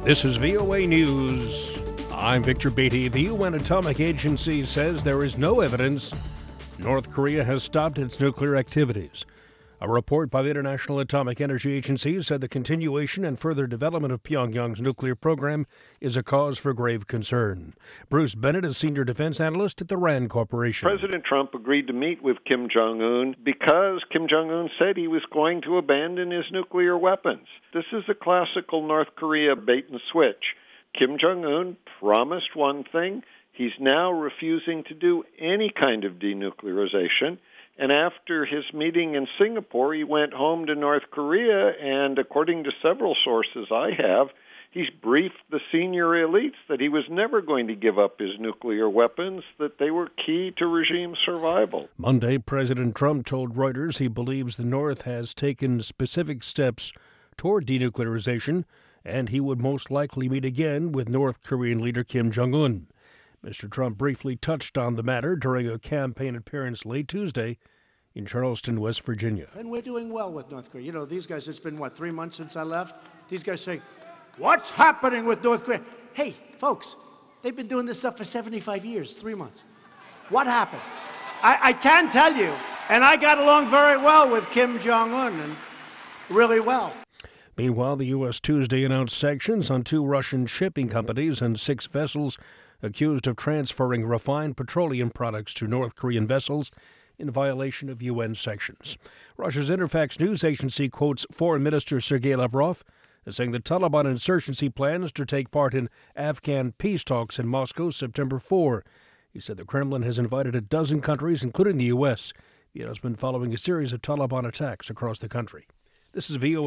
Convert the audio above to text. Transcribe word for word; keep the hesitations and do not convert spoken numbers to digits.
This is V O A News. I'm Victor Beatty. The U N Atomic Agency says there is no evidence North Korea has stopped its nuclear activities. A report by the International Atomic Energy Agency said the continuation and further development of Pyongyang's nuclear program is a cause for grave concern. Bruce Bennett is senior defense analyst at the RAND Corporation. President Trump agreed to meet with Kim Jong-un because Kim Jong-un said he was going to abandon his nuclear weapons. This is a classical North Korea bait and switch. Kim Jong-un promised one thing. He's now refusing to do any kind of denuclearization. And after his meeting in Singapore, he went home to North Korea, and according to several sources I have, he's briefed the senior elites that he was never going to give up his nuclear weapons, that they were key to regime survival. Monday, President Trump told Reuters he believes the North has taken specific steps toward denuclearization, and he would most likely meet again with North Korean leader Kim Jong-un. Mister Trump briefly touched on the matter during a campaign appearance late Tuesday in Charleston, West Virginia. And we're doing well with North Korea. You know, these guys, it's been, what, three months since I left? These guys say, what's happening with North Korea? Hey, folks, they've been doing this stuff for seventy-five years, three months. What happened? I, I can tell you, and I got along very well with Kim Jong-un, and really well. Meanwhile, the U S Tuesday announced sanctions on two Russian shipping companies and six vessels accused of transferring refined petroleum products to North Korean vessels in violation of U N sanctions. Russia's Interfax news agency quotes Foreign Minister Sergei Lavrov as saying the Taliban insurgency plans to take part in Afghan peace talks in Moscow September fourth. He said the Kremlin has invited a dozen countries, including the U S. The announcement following a series of Taliban attacks across the country. This is V O A.